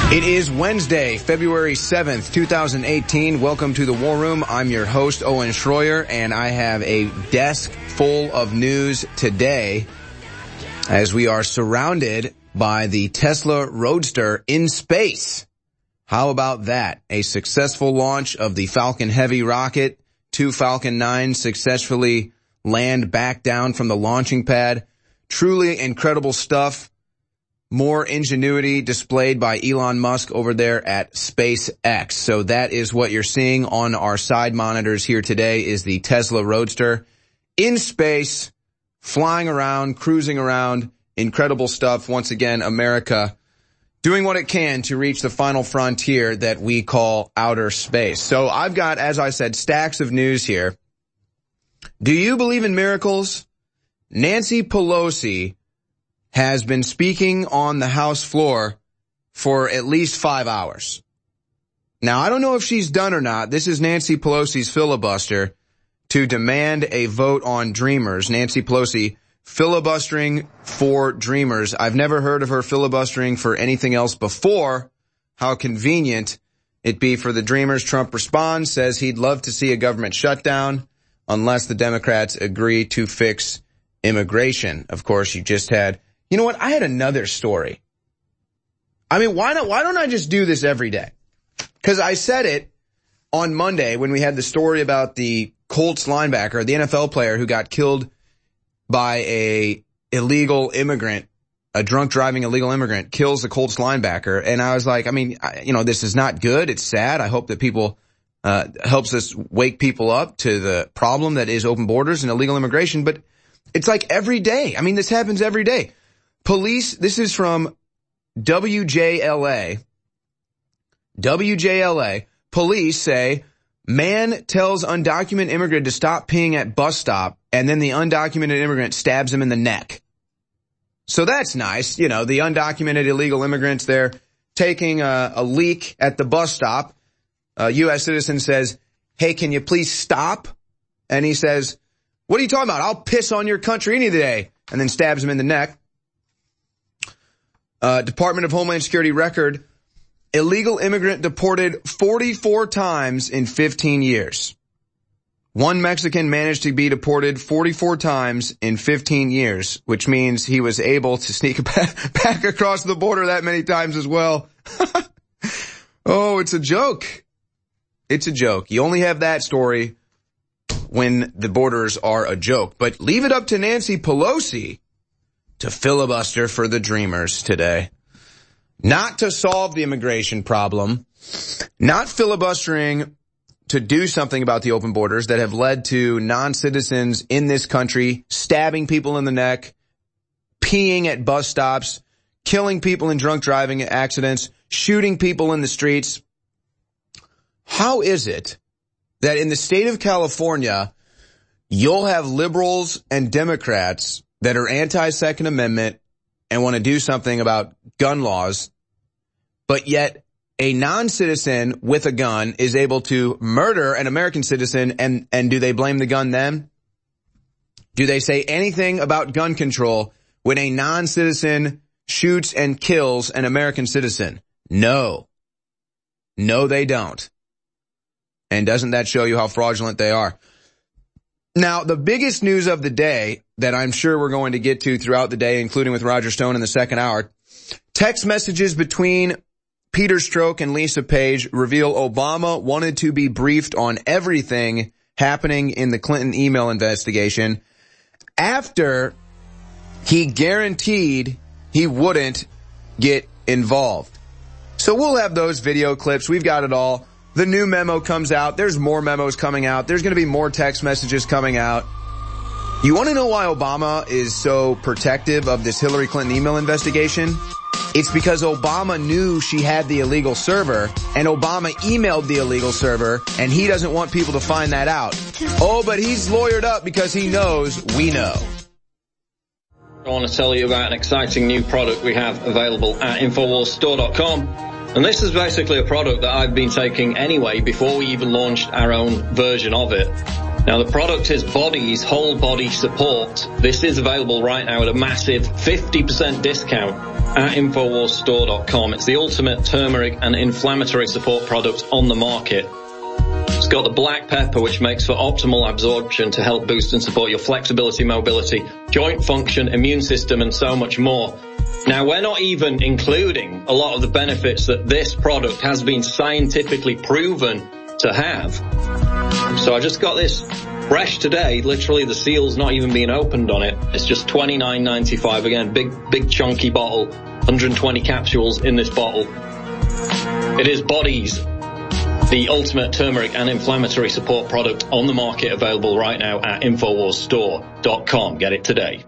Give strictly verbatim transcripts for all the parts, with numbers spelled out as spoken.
It is Wednesday, February seventh, two thousand eighteen. Welcome to the War Room. I'm your host, Owen Schroyer, and I have a desk full of news today as we are surrounded by the Tesla Roadster in space. How about that? A successful launch of the Falcon Heavy rocket. Two Falcon nines successfully land back down from the launching pad. Truly incredible stuff. More ingenuity displayed by Elon Musk over there at SpaceX. So that is what you're seeing on our side monitors here today is the Tesla Roadster in space, flying around, cruising around. Incredible stuff. Once again, America doing what it can to reach the final frontier that we call outer space. So I've got, as I said, stacks of news here. Do you believe in miracles? Nancy Pelosi has been speaking on the House floor for at least five hours. Now, I don't know if she's done or not. This is Nancy Pelosi's filibuster to demand a vote on Dreamers. Nancy Pelosi filibustering for Dreamers. I've never heard of her filibustering for anything else before. How convenient it be for the Dreamers. Trump responds, says he'd love to see a government shutdown unless the Democrats agree to fix immigration. Of course, you just had... You know what? I had another story. I mean, why not? Why don't I just do this every day? Because I said it on Monday when we had the story about the Colts linebacker, the N F L player who got killed by a illegal immigrant, a drunk driving illegal immigrant kills the Colts linebacker. And I was like, I mean, I, you know, this is not good. It's sad. I hope that people, uh, helps us wake people up to the problem that is open borders and illegal immigration. But it's like every day. I mean, this happens every day. Police, this is from W J L A. W J L A. Police say, man tells undocumented immigrant to stop peeing at bus stop, and then the undocumented immigrant stabs him in the neck. So that's nice. You know, the undocumented illegal immigrants, they're taking a, a leak at the bus stop. A U S citizen says, hey, can you please stop? And he says, what are you talking about? I'll piss on your country any day. And then stabs him in the neck. Uh, Department of Homeland Security record, illegal immigrant deported forty-four times in fifteen years. One Mexican managed to be deported forty-four times in fifteen years, which means he was able to sneak back, back across the border that many times as well. Oh, it's a joke. It's a joke. You only have that story when the borders are a joke. But leave it up to Nancy Pelosi to filibuster for the Dreamers today. Not to solve the immigration problem, not filibustering to do something about the open borders that have led to non-citizens in this country stabbing people in the neck, peeing at bus stops, killing people in drunk driving accidents, shooting people in the streets. How is it that in the state of California, you'll have liberals and Democrats that are anti-Second Amendment and want to do something about gun laws, but yet a non-citizen with a gun is able to murder an American citizen, and, and do they blame the gun then? Do they say anything about gun control when a non-citizen shoots and kills an American citizen? No. No, they don't. And doesn't that show you how fraudulent they are? Now, the biggest news of the day that I'm sure we're going to get to throughout the day, including with Roger Stone in the second hour, text messages between Peter Strzok and Lisa Page reveal Obama wanted to be briefed on everything happening in the Clinton email investigation after he guaranteed he wouldn't get involved. So we'll have those video clips. We've got it all. The new memo comes out. There's more memos coming out. There's going to be more text messages coming out. You want to know why Obama is so protective of this Hillary Clinton email investigation? It's because Obama knew she had the illegal server, and Obama emailed the illegal server, and he doesn't want people to find that out. Oh, but he's lawyered up because he knows we know. I want to tell you about an exciting new product we have available at Infowars Store dot com. And this is basically a product that I've been taking anyway before we even launched our own version of it. Now, the product is Body's whole body support. This is available right now at a massive fifty percent discount at Infowars Store dot com. It's the ultimate turmeric and inflammatory support product on the market. It's got the black pepper, which makes for optimal absorption to help boost and support your flexibility, mobility, joint function, immune system, and so much more. Now, we're not even including a lot of the benefits that this product has been scientifically proven to have. So I just got this fresh today. Literally, the seal's not even being opened on it. It's just twenty-nine ninety-five. Again, big, big chunky bottle, one hundred twenty capsules in this bottle. It is Body's, the ultimate turmeric and inflammatory support product on the market, available right now at Infowars Store dot com. Get it today.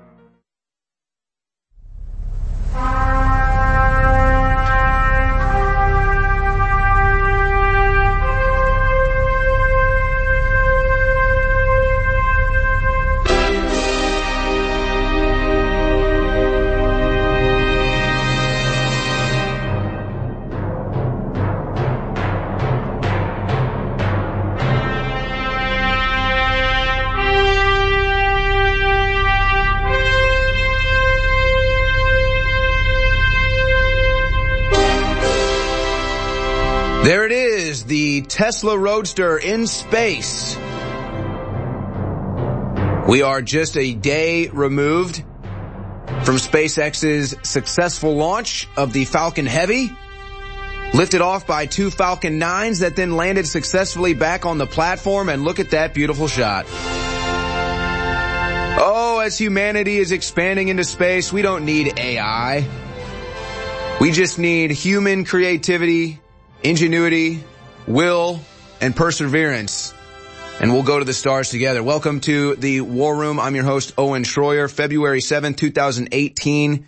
There it is, the Tesla Roadster in space. We are just a day removed from SpaceX's successful launch of the Falcon Heavy, lifted off by two Falcon nines that then landed successfully back on the platform, and look at that beautiful shot. Oh, as humanity is expanding into space, we don't need A I. We just need human creativity, ingenuity, will, and perseverance. And we'll go to the stars together. Welcome to the War Room. I'm your host, Owen Schroyer. February seventh, two thousand eighteen.